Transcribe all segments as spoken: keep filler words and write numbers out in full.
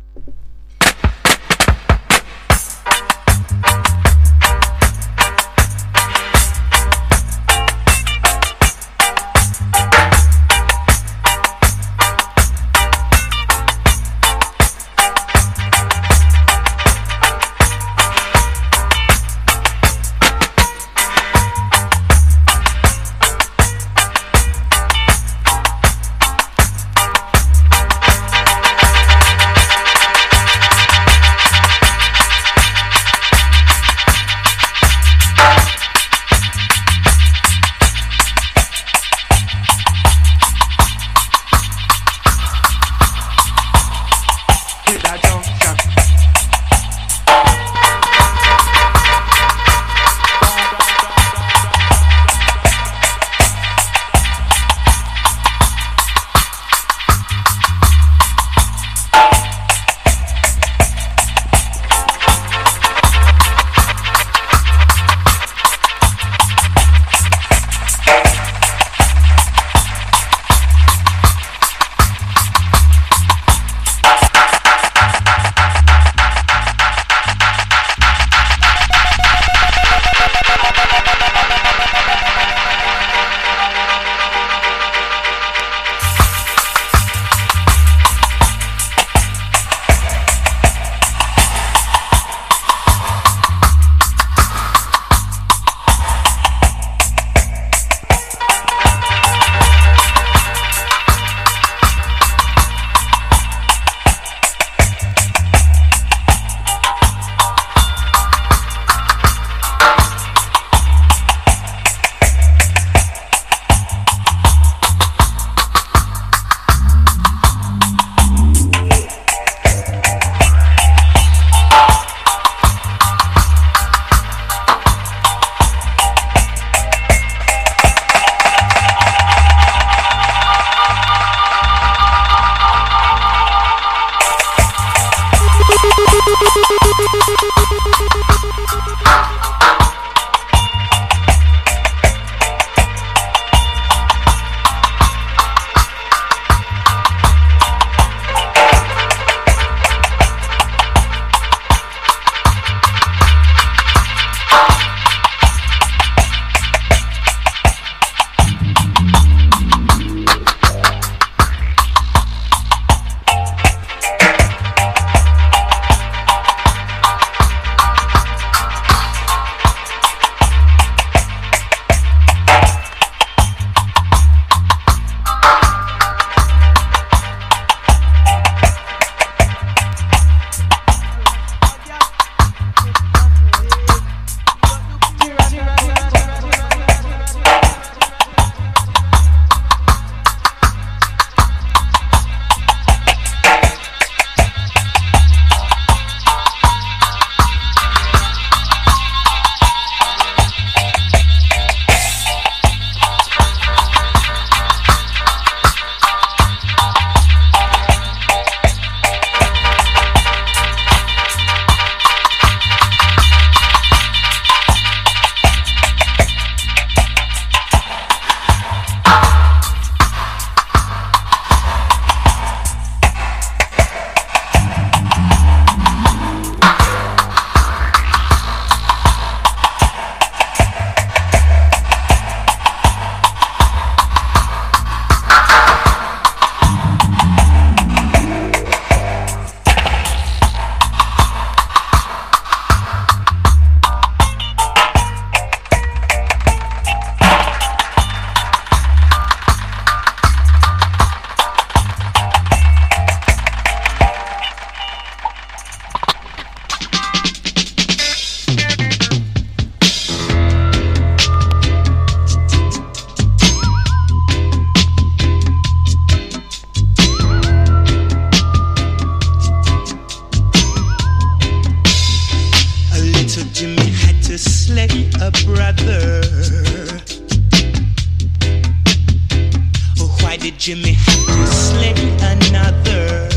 Jimmy had to slay another.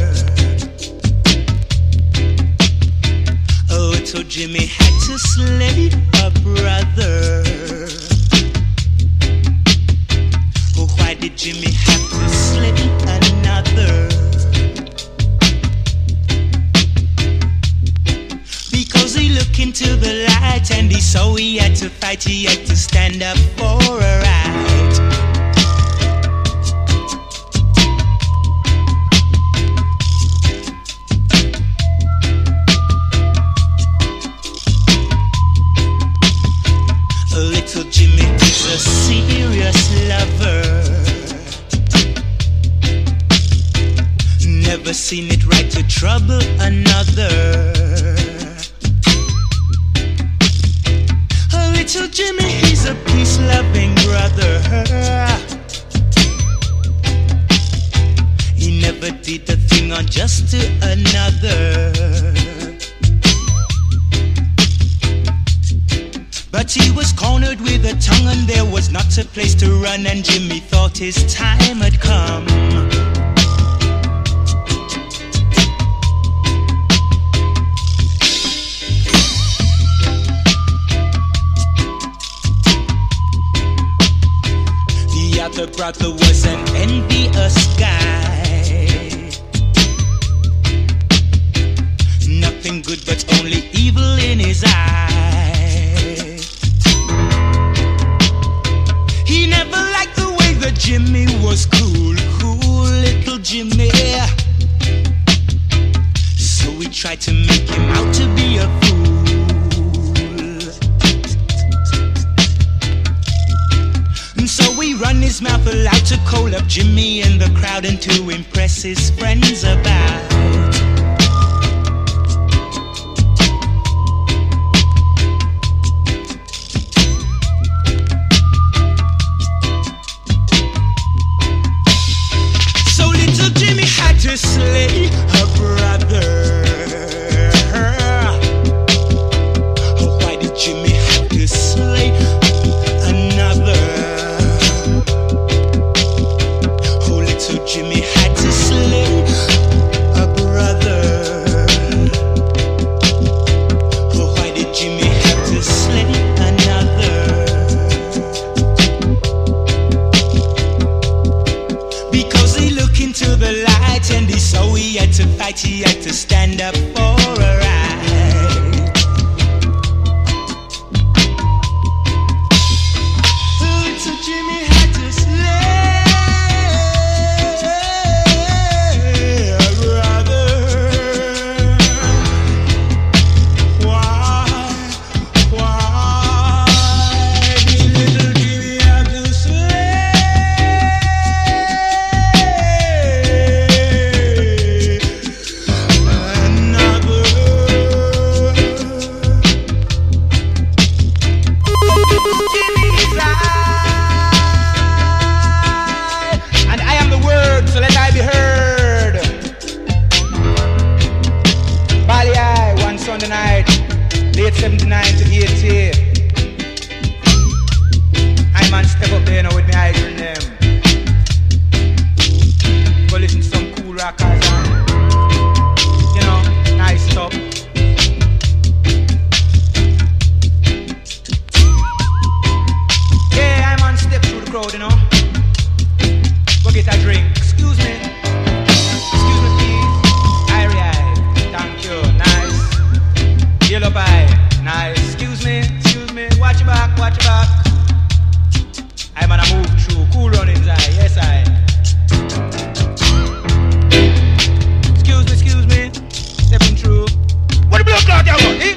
Oh, little Jimmy had to slay a brother. Oh, why did Jimmy have to slay another? light, and he saw he had to fight, he had to stand up for a right. Little Jimmy is a serious lover. Never seen it right to trouble another. Little Jimmy, he's a peace-loving brother. He never did a thing unjust to another. But he was cornered with a tongue, and there was not a place to run, and Jimmy thought his time had come. The other brother was an envious guy. Nothing good but only evil in his eye. He never liked the way that Jimmy was cool, cool little Jimmy. So we tried to make him out to be a fool. And so we run his mouth aloud to call up Jimmy in the crowd and to impress his friends about. To slay her brother. Oh, why did Jimmy have to slay another? Oh, little Jimmy had to slay a brother. Oh, why did Jimmy have to slay another? Because he looked into the light, and he saw he had to fight, he had to stand up for a right. Little Jimmy had to slay a brother. Why, why did little Jimmy have to slay Sunday night, late seventy-nine to eighty. I man step up there now with me eyes in them. Go listen to some cool rockers and, you know, nice stuff. Yeah, I man step through the crowd, you know. Go get a drink. Excuse me. Excuse me, please. Irie eye. Thank you. Nice. Yellow pie, nice. Excuse me, excuse me. Watch your back, watch your back. I'm gonna move through. Cool runnings, I. Yes, I. Excuse me, excuse me. Stepping through. What the blood clot you go? Eh?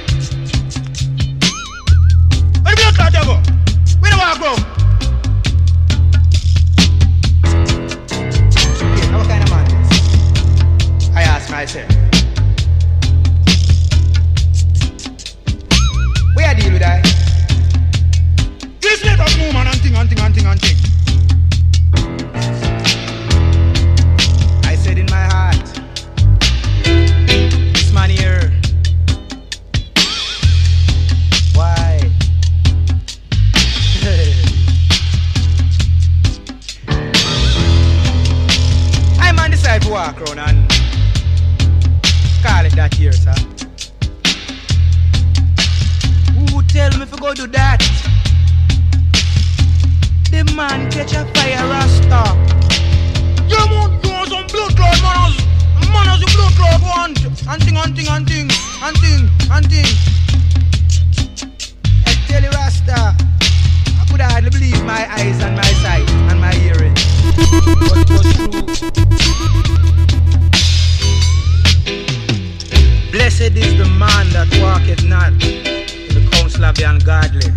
What the blood clot you go? Where do I go? Okay, now what kind of man is? I ask myself. Where I deal with that? This let us move, man, and thing, and thing, and thing, and thing. I said in my heart, this man here, why? I man decide to walk around and call it that here, sir. Who tell me if I go do that? The man catch a fire rasta. Yeah, man, you want some blood clot, man. Man has a blood clot want. And thing, and thing, and thing, and thing, and thing. my eyes and my sight and my hearing. But it was true. Blessed is the man that walketh not in the counsel of the ungodly,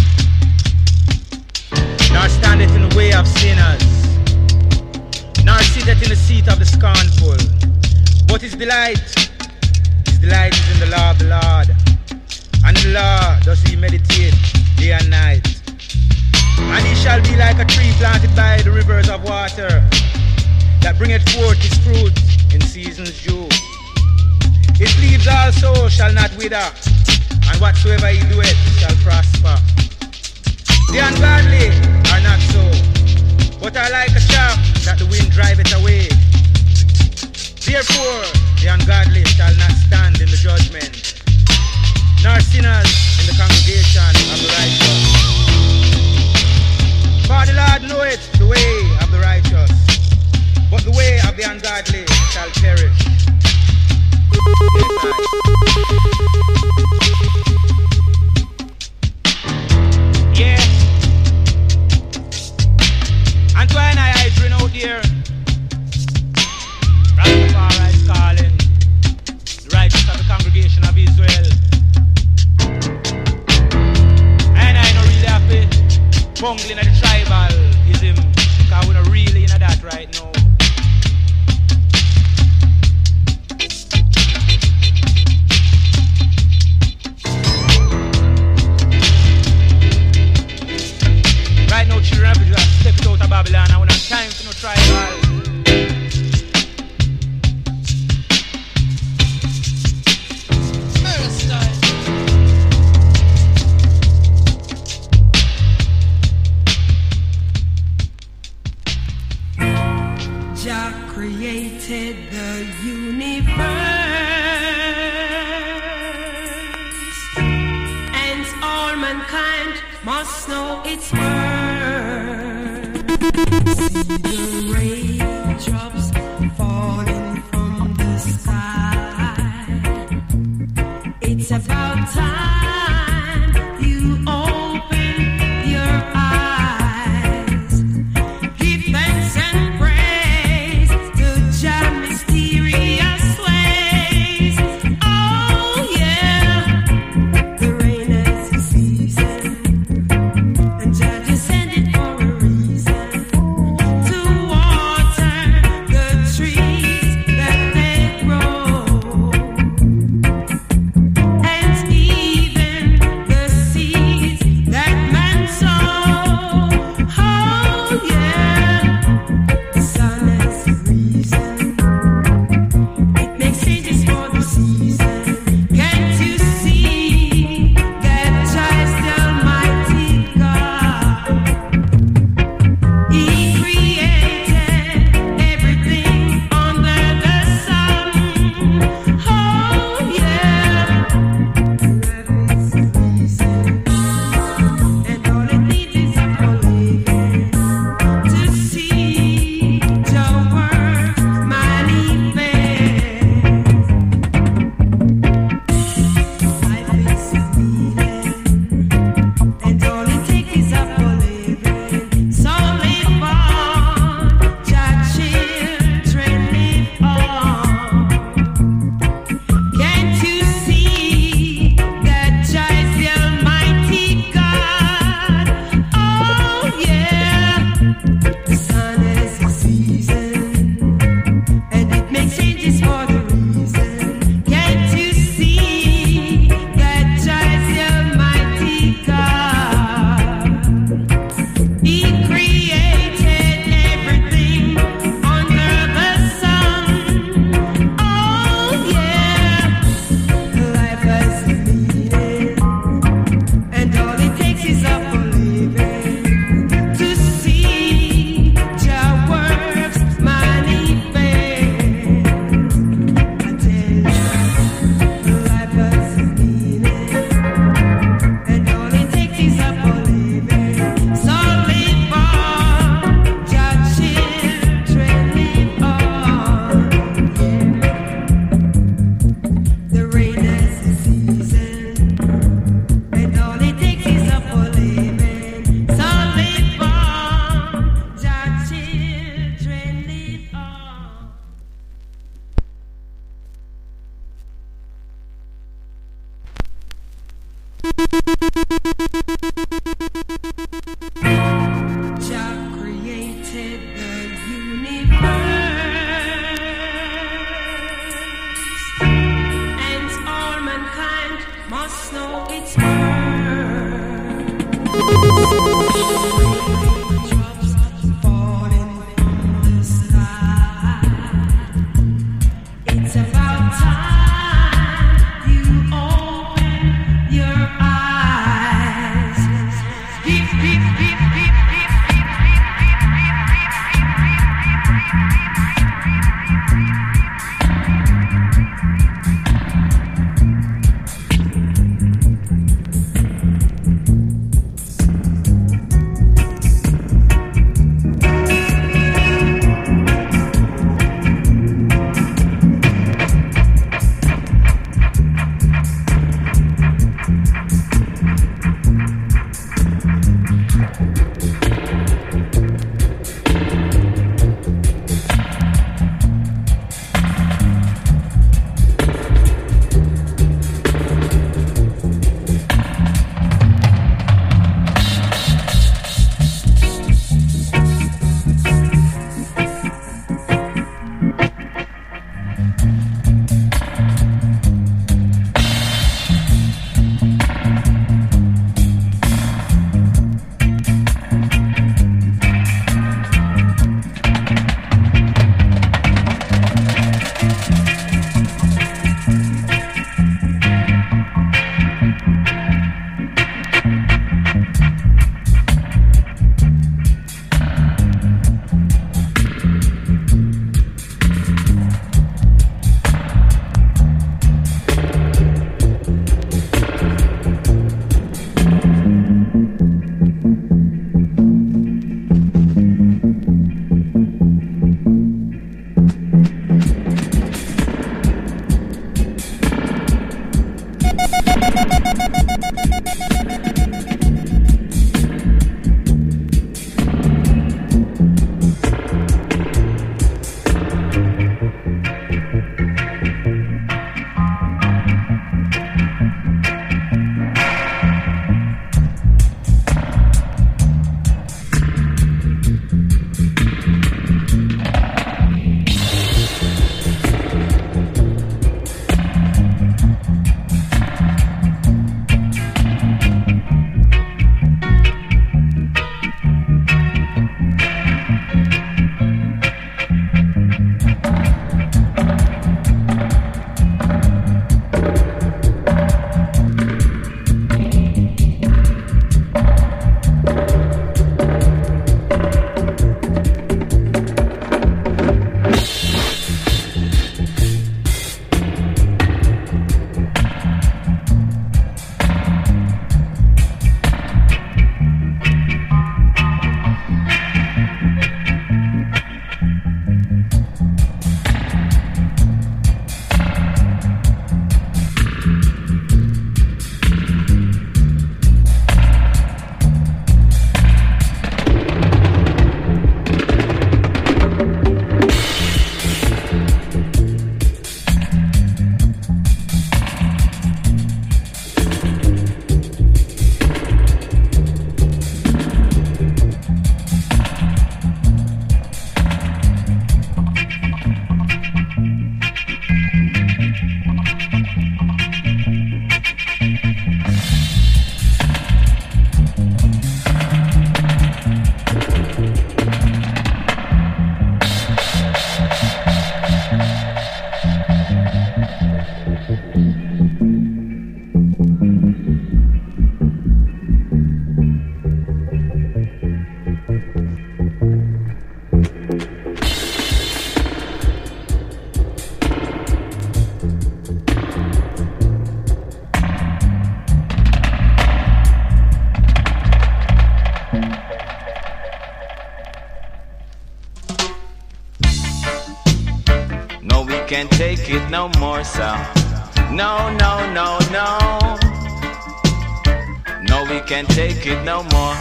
nor standeth in the way of sinners, nor sitteth in the seat of the scornful. But his delight, his delight is in the law of the Lord, and in the law does he meditate day and night. And he shall be like a tree planted by the rivers of water, that bringeth forth his fruit in season's due. His leaves also shall not wither, and whatsoever he doeth shall prosper. The ungodly are not so, but are like a chaff that the wind driveth away. Therefore the ungodly shall not stand in the judgment, nor sinners in the congregation of the righteous. For the Lord knoweth the way of the righteous, but the way of the ungodly shall perish. Yeah. And to I I bring out here, Rastafari is calling the righteous of the congregation of Israel. And I not really happy bungling at the tribalism, because we're not really in that right now. Right now, children of Israel stepped out of Babylon, and we don't have time for no tribal. Jah created the universe, and all mankind must know its worth. See the raindrops falling from the sky. It's about time you open your eyes. Give thanks and praise to Jah mysterious ways. Oh yeah, the rain is the season, and Jah descended for a reason, to water the trees that they grow, and even its worth. Raindrops falling from the sky. It's about time you open your eyes. Beep, beep, beep, beep, beep, beep, beep, can't take it no more, so no, no, no, no. No, we can't take it no more.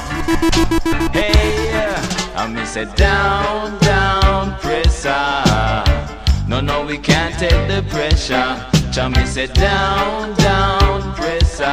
Hey, I me say down, down, pressure. No, no, we can't take the pressure. Tell me say down, down, pressure.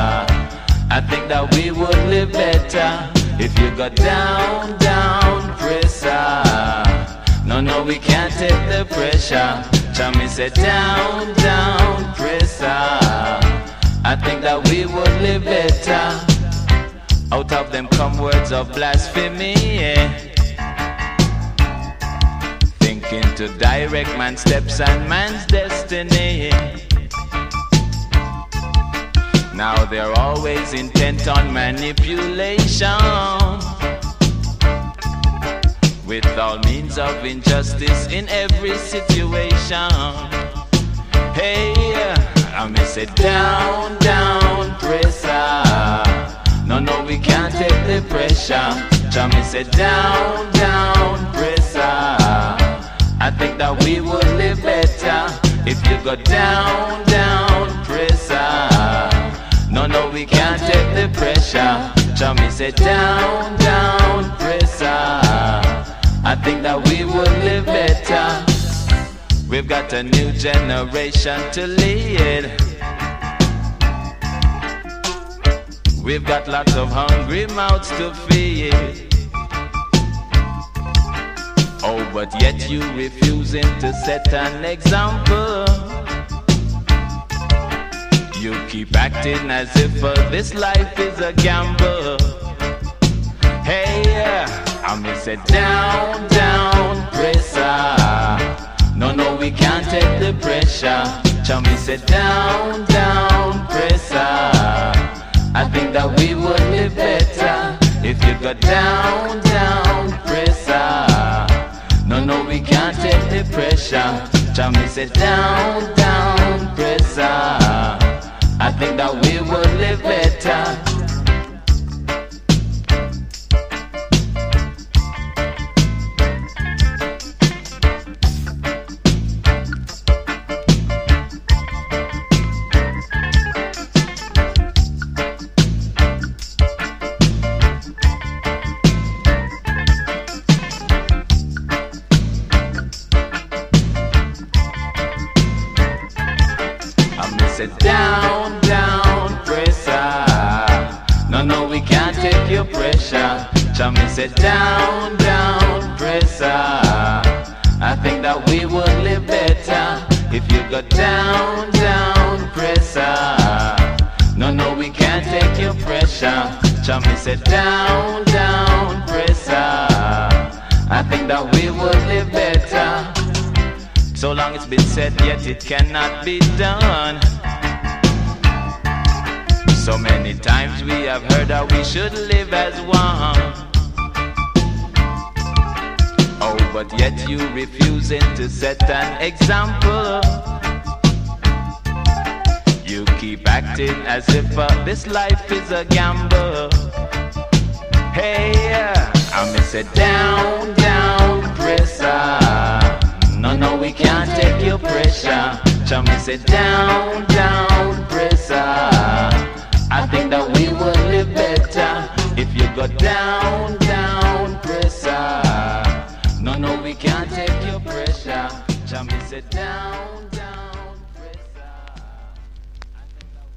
I think that we would live better if you got down, down, pressure. No, no, we can't take the pressure. Tell me say down, down, pressure. I think that that we would live better. Out of them come words of blasphemy, yeah. Thinking to direct man's steps and man's destiny. Now they're always intent on manipulation, with all means of injustice in every situation. Hey, I may say down, down, pressure. No, no, we can't take the pressure. I may say down, down, pressure. I think that we would live better if you go down, down, pressure. No, no, we can't take the pressure. I may say down, down, pressure. I think that we would live better. We've got a new generation to lead. We've got lots of hungry mouths to feed. Oh, but yet you refusing to set an example. You keep acting as if uh, this life is a gamble. Hey, I may say down, down, pressure. No, no, we can't take the pressure. Shall we say down, down, pressure? I think that we would live better if you go down, down, pressure. No, no, we can't take the pressure. Shall we say down, down, pressure? I think that we would live better. Sit down, down, pressure. No, no, we can't take your pressure. Shall we sit down, down, pressure? I think that we would live better if you go down, down, pressure. No, no, we can't take your pressure. Shall we sit down, down, pressure? I think that we would live better. So long it's been said, yet it cannot be done. So many times we have heard that we should live as one. Oh, but yet you refusing to set an example. You keep acting as if uh, this life is a gamble. Hey, I may say down, down, pressure. No, no, we can't take your pressure. Shall we say down, down, pressure? I think that we would live better if you go down, down, pressure. No, no, we can't take your pressure. Shall we say down, down, pressure? I think that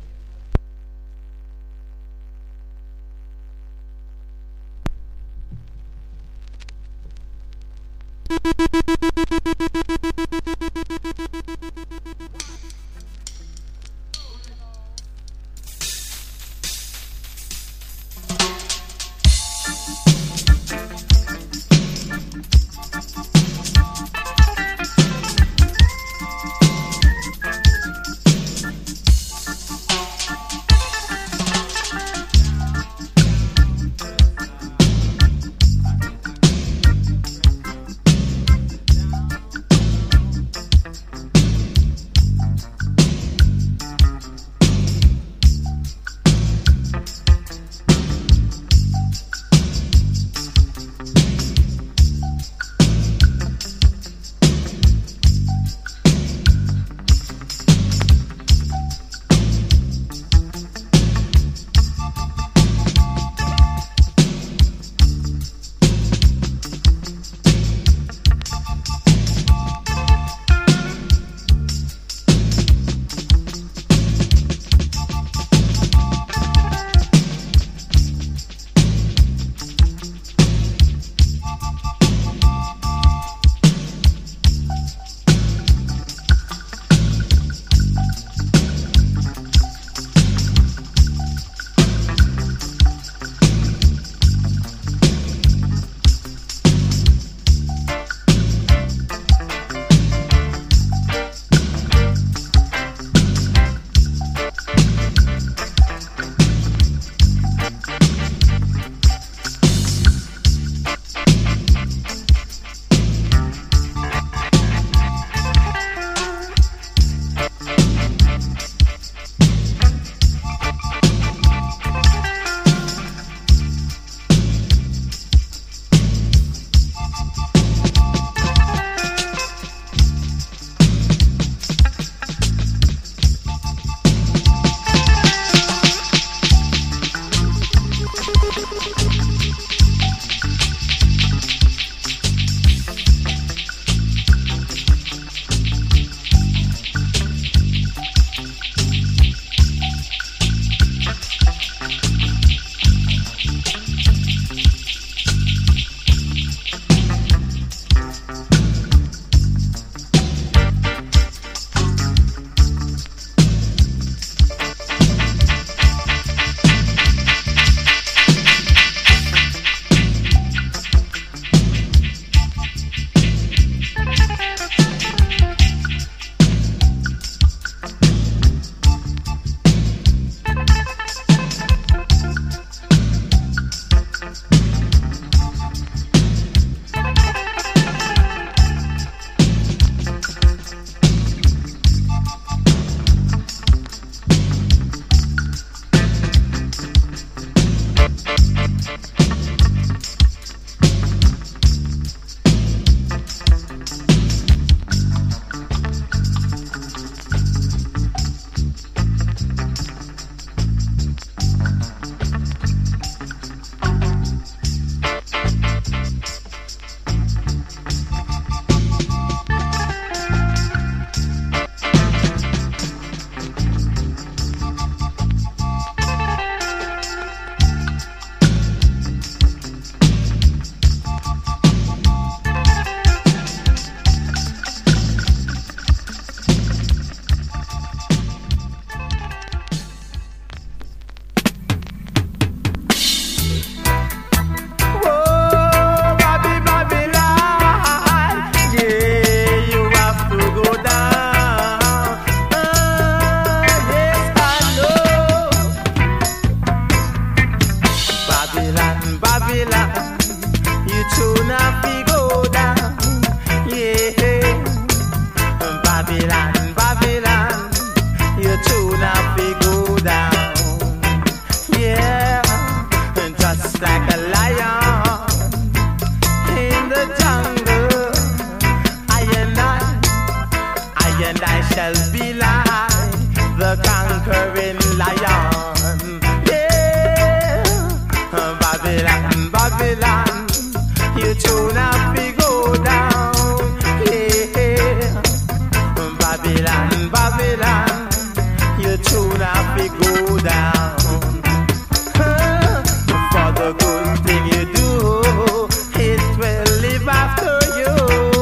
like the conquering lion. Yeah, Babylon, Babylon, you tune up, we go down. Yeah, Babylon, Babylon, you tune up, we go down. Huh, for the good thing you do, it will live after you.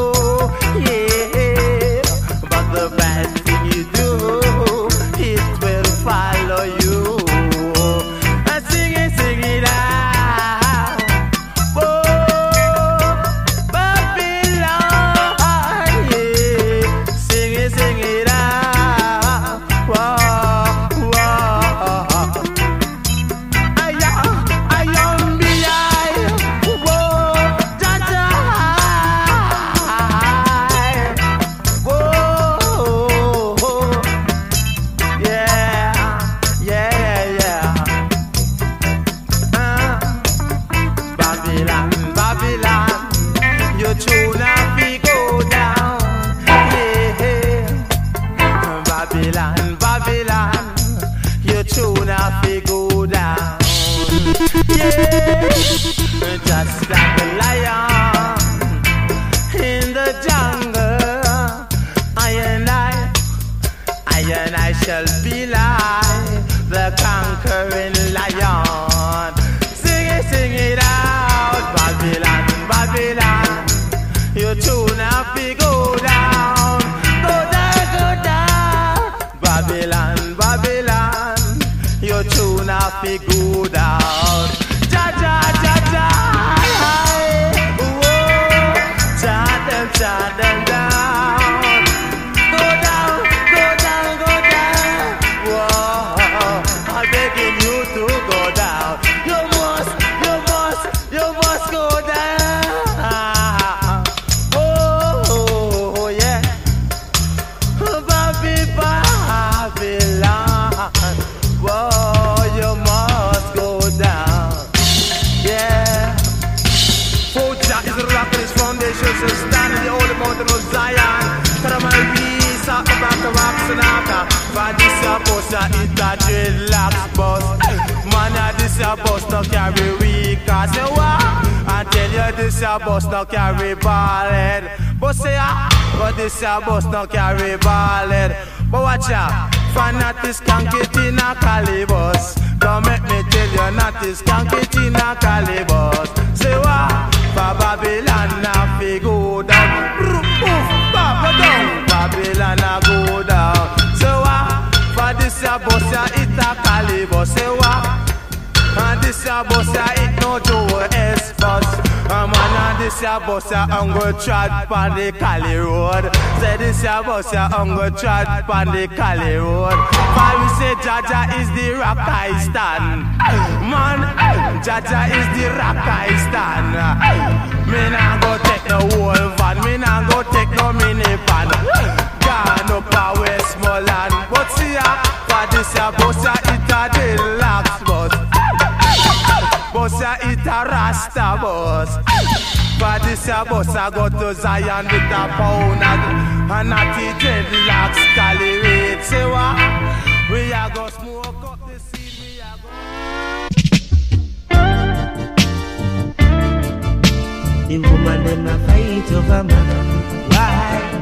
Yeah, but the bad thing you do, it will follow you. And sing it, sing it out. Oh, Babylon, yeah. Sing it, sing it out. Whoa, whoa. I am, I am behind. Whoa, Jaja. Whoa, yeah, yeah, yeah. Uh, Babylon, Babylon, your tune up, we go down. Yeah, Babylon, Babylon, your tune up, we go down. Yeah, just like a lion in the jungle, I and I, I and I shall be like the conquering lion. Sing it, sing it out, Babylon, Babylon, you tune up, we go down, go down, go down. Babylon, Babylon, you tune up, we go down. Ja, ja, ja, ja, whoa, ja, them, ja, them down. Go down, go down, go down. Whoa, I'm begging you to go down. You must, you must, you must go down. Oh, oh yeah. Babylon, Babylon. Whoa, you must go down. Yeah. For Jah is the rock of his foundation, so stand in the holy mountain of Zion. Tell my peace out the back of rocks and after. For this a bus, a hit a dreadlocks bus. Man, a this a bus no carry weak. I say what? I tell you this a bus no carry ballad. But say ah, but this a bus no carry ballad. But watch out, for not this can't get in a calibus. Don't make me tell you not this can't get in a calibus. Say what? For Babylon a fi go down. Oof, Babylon, Babylon a go down. Say what? For this a bus a hit a calibus. Say what? And this a bus a hit no Joe S bus. A man and this a bus a hunger trod pon the Cali road. Say this a bus a hunger trod pon the Cali road. For we say Jaja is the rock I stand. Man, Jaja is the rock I stand. Me nah go take no whole van, me nah go take no minivan. Gone up a Westmoreland, but see ya, for this a bus a hit a deluxe bus. Bus a hit a Rasta bus. For this a bus a go to Zion with a pound of and not the dreadlocks Cali rate. Say what? We a go smoke up the seed, we a go. The woman them a fight over man. Why?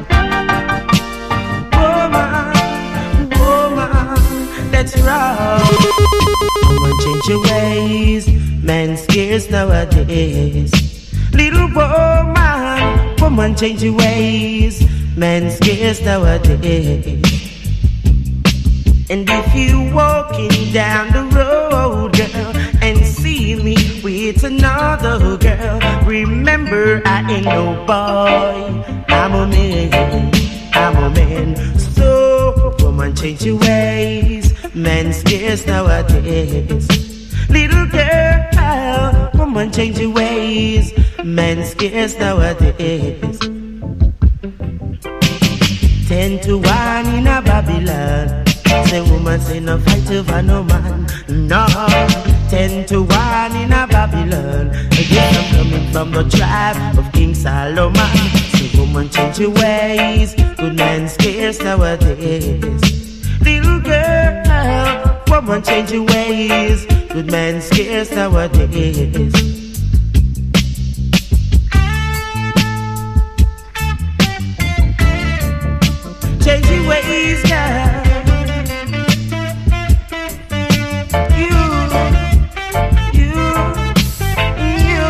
Woman, woman, that's wrong. Woman change your ways, man scares nowadays. Little woman, woman change your ways, man scares nowadays. And if you walking down the road, girl, and see me with another girl, remember I ain't no boy, I'm a man, I'm a man. So, woman change your ways, man scares nowadays. Little girl, woman change your ways, man scares nowadays. Ten to one in a Babylon. Say woman say no fight over no man. No. Ten to one in a Babylon. Again I'm coming from the tribe of King Solomon. Say woman change your ways, good man scares nowadays. girl, woman change your ways. Good man scarce nowadays. Change your ways, girl. You, you, you.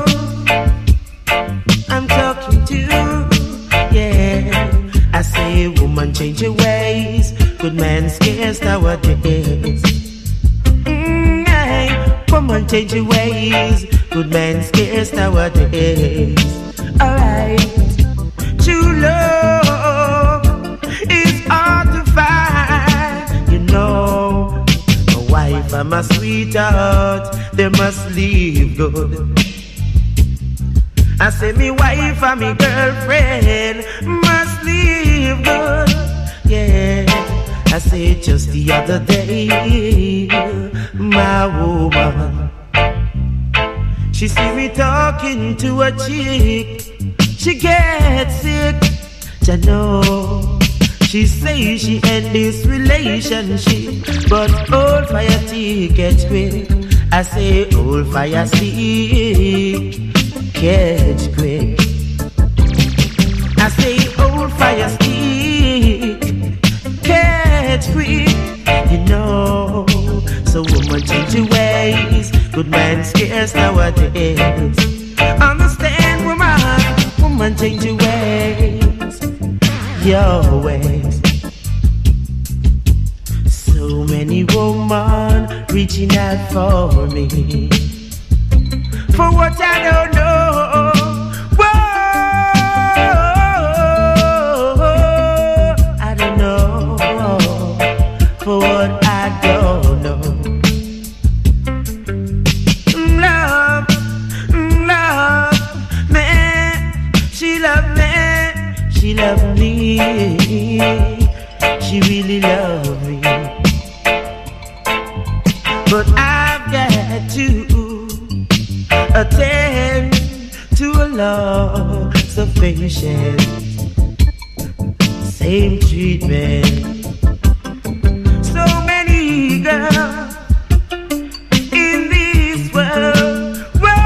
I'm talking to, yeah. I say, woman, change your ways. Good man scarce nowadays. Mm, hey. Woman, change your ways. Good man scarce nowadays. Alright. True love is hard to find. You know, a wife and my sweetheart, they must live good. I say me wife and me girlfriend must live good. Yeah, I say just the other day, my woman, she see me talking to a chick. She gets sick, you know. She say she end this relationship, but old fire ticket quick. I say old fire stick, catch quick. I say old fire stick, catch quick. You know, so woman change your ways. Good man scarce nowadays. Understand, woman, woman change your ways, your ways. So many women reaching out for me, for what I don't know. Whoa, I don't know, for what I don't know. Love, love, man, she love me, she love me, she really love me. But I've got to attend to a love sufficient, same treatment. So many girls in this world,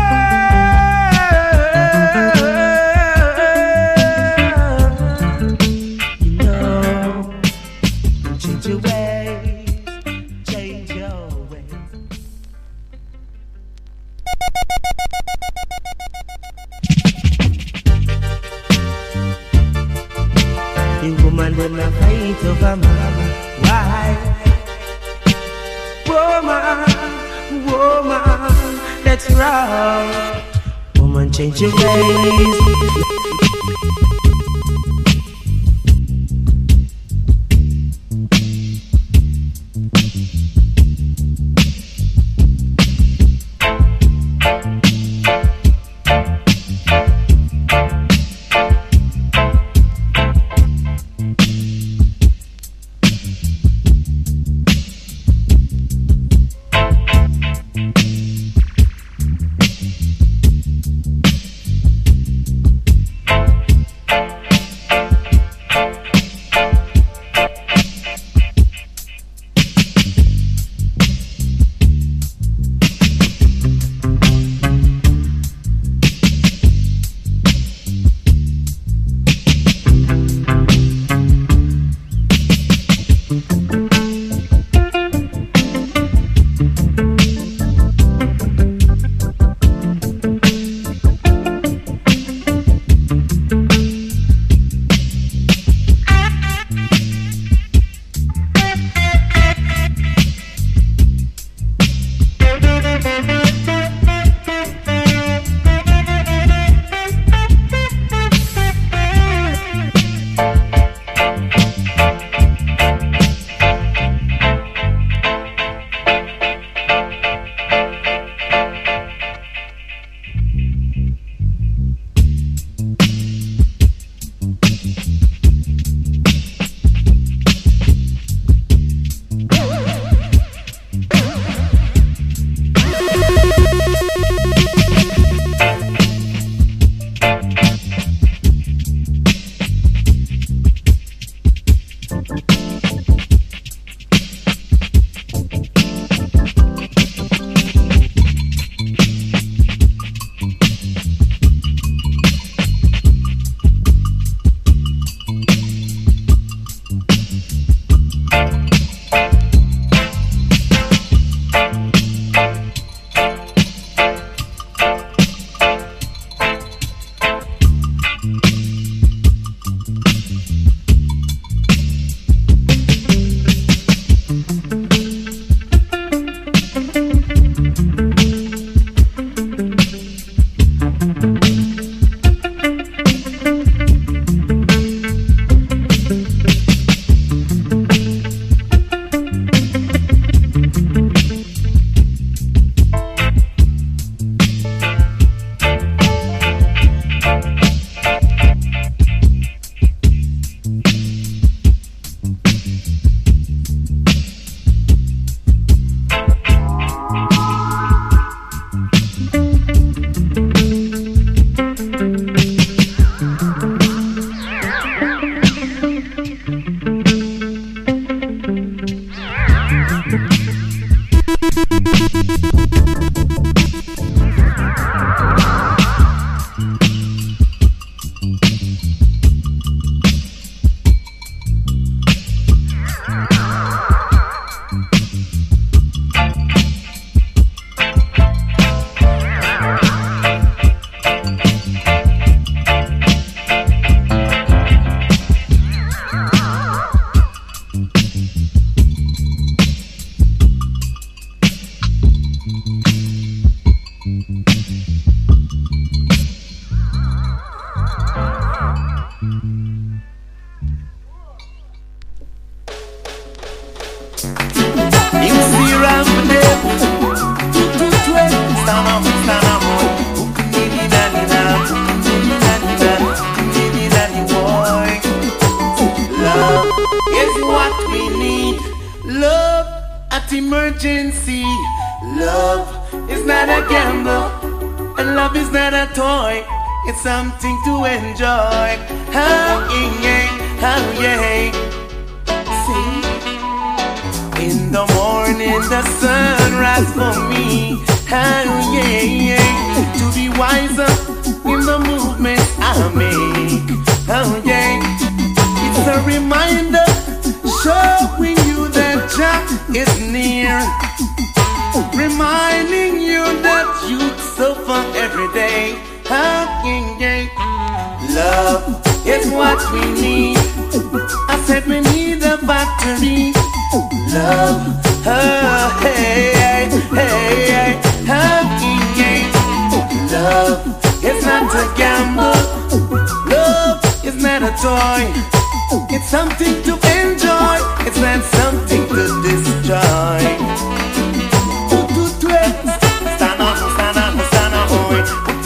world. You know, change your ways, change your ways. The woman them a fight over man. Why? Woman, woman, that's wrong. Woman, change your ways. You see around for them. Two, two, twelve. Stand up, stand up, boy. Nini, nani, nani, nini, nani, nani, nini, nani, boy. Love is what we need. Love at emergency. Love is not a gamble, and love is not a toy. It's something to enjoy. Oh yeah, oh yeah. See, in the morning the sun rises for me. Oh yeah, yeah. To be wiser in the movements I make. Oh yeah. It's a reminder showing you that Jah is near. Reminding you that you suffer every day. Love is what we need. I said we need a battery. Love, oh, hey, hey, hey, hey, love is not a gamble. Love is not a toy. It's something to enjoy. It's not something to destroy. Stand up, stand up, stand up, boy.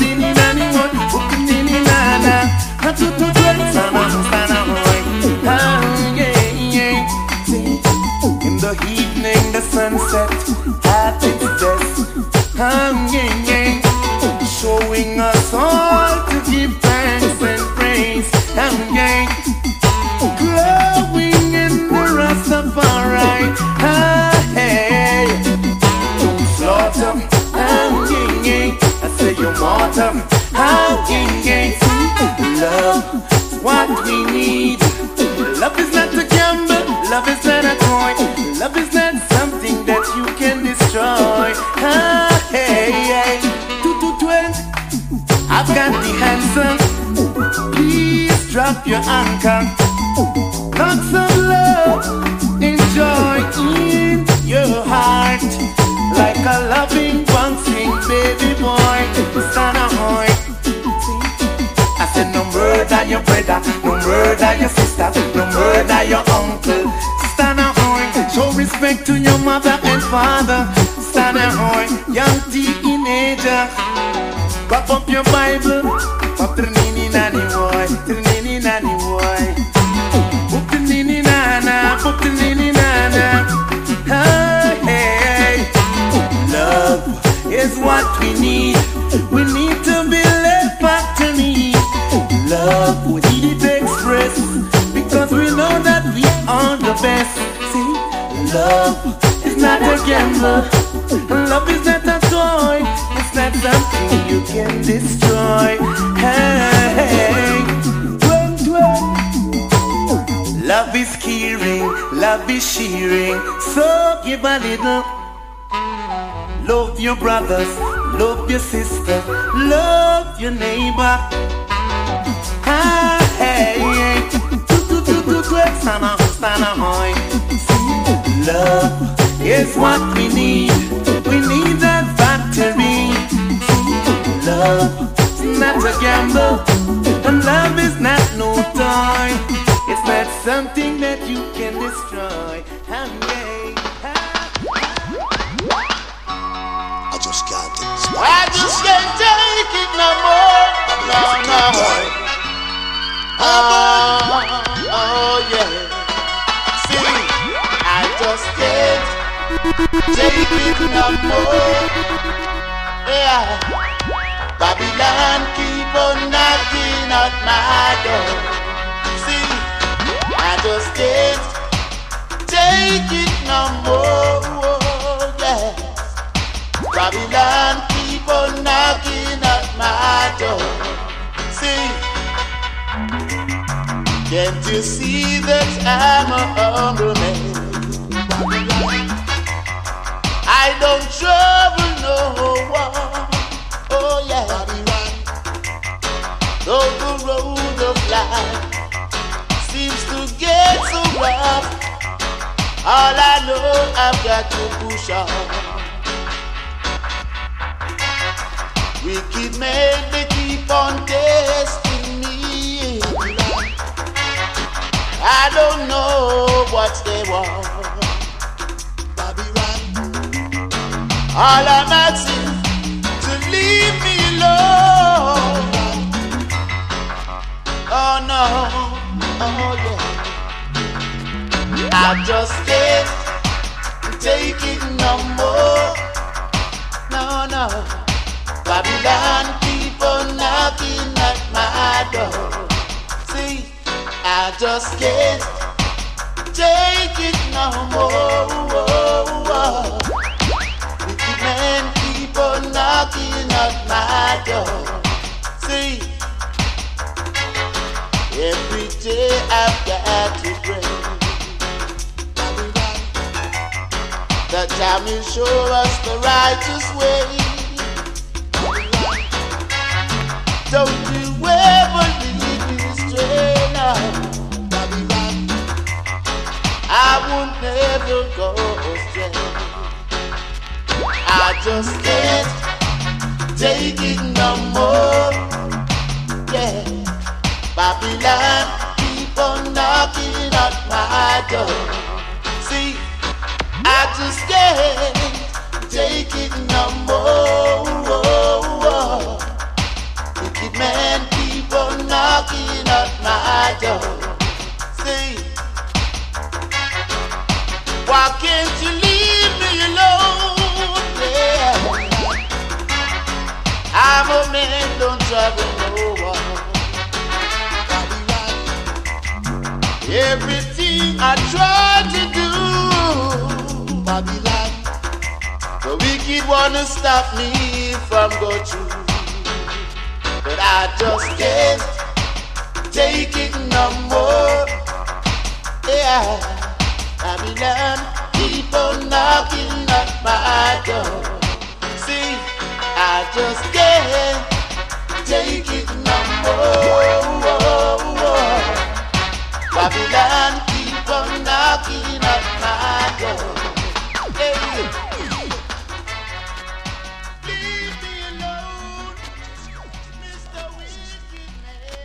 In the evening, the sunset at its best, um, yeah, yeah. Showing us all to give thanks and praise, um, yeah. Glowing in the Rastafari, ah, hey. Don't slaughter, um, yeah, yeah. I say you're mortal, um, yeah, yeah. Love, what we need. Love is not a gamble. Love is not a toy. Love is not something that you can destroy. Ah, hey, hey. Two, two, twelve. I've got the answer. Please drop your anchor. Lots of love, enjoy in your heart. Like a loving, bouncing baby boy. Stand ahoy. I said no murder your brother, no murder your sister, no murder your uncle. Stand ahoy, show respect to your mother and father. Stand ahoy, young teenager. Pop up your Bible, pop the nini nani boy, the nini nani boy. Pop the nini nana, pop the nini nana. Hey, hey, love is what we need. We need to build a factory. Love, we need it to express, because we know that we are the best. See, love is not a gamble. Love is not a toy. It's not something you can destroy. Hey, dwell, dwell. Love is caring, love is sharing. So give a little. Love your brothers, love your sister, love your neighbor. Ah, hey, hey. Do, do, do, do, do, stand up, stand up, boy. Love is what we need. We need that battery. Love is not a gamble, and love is not no toy. It's not something that you can destroy. Ah, yeah. I just can't take this. I just can't take it no more. No, no. Oh, oh yeah. See, I just can't take it no more. Yeah. Babylon keep on knocking at my door. See, I just can't take it no more. Yeah. Babylon keep on knocking at my door. See, can't you see that I'm a hungry man? I don't trouble no one. Oh yeah. Though the road of life seems to get so rough, all I know I've got to push on. Wicked men, they keep on testing me. I don't know what they want. All I'm asking to leave me alone. Oh no, oh yeah. I just can't take it no more. No, no. Babylon keep on knocking at my door. See, I just can't take it no more. Wicked men keep on knocking at my door. See, every day I've got to pray that time will show us the righteous way. Don't you ever leave me astray now. I won't never go astray. I just can't take it no more. Yeah, Babylon keep on knocking at my door. See, I just can't take it no more. Wicked men keep on knocking at my door. See, why can't you leave me alone? Yeah, I'm a man, don't trouble no one. Everything I try to do, Babylon, the wicked wanna stop me from going through. But I just can't take it no more. Yeah, Babylon keep on knocking at my door. See, I just can't take it no more. Babylon keep on knocking at my door. Hey. Leave me alone, Mister Wicked Man.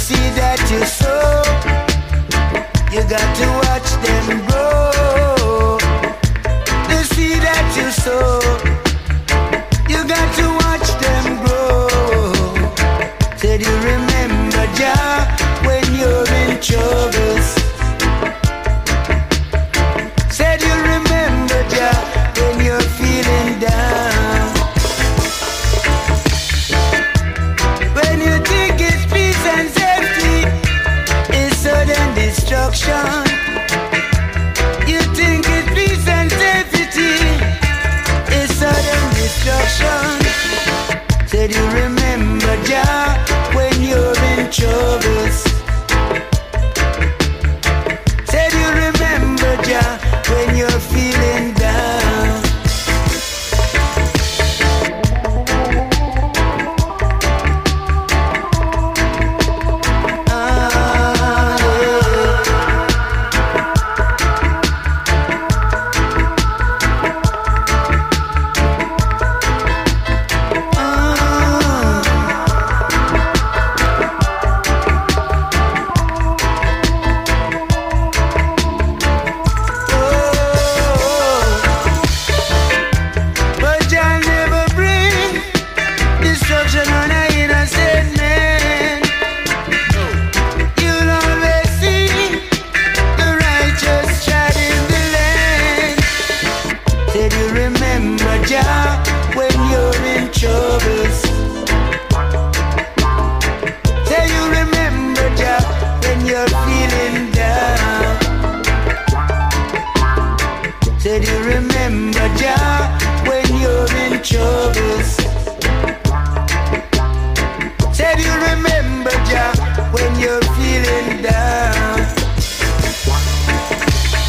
seed that you sow, you got to watch them grow. The seed that you sow, you got to watch them grow. Said you remember Jah when you're in troubles. Said you remember Jah when you're feeling down. When you think it's peace and safety, it's sudden destruction. You think it's peace and safety, it's sudden destruction. Said you remember Jah when you're in troubles. Said you remember Jah when you're feeling down. Said you remember Jah when you're in troubles. Said you remember Jah when you're feeling down.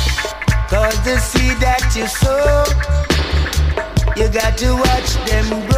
Cause the seed that you sow, you got to watch them